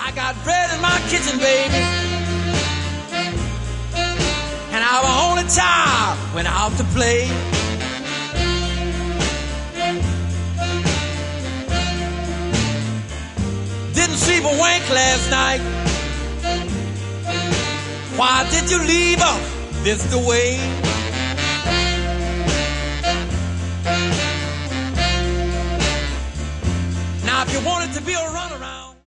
I got bread in my kitchen, baby, and our only child went out to play. Didn't sleep a wink last night. Why did you leave us this the way? Now if you wanted to be a runner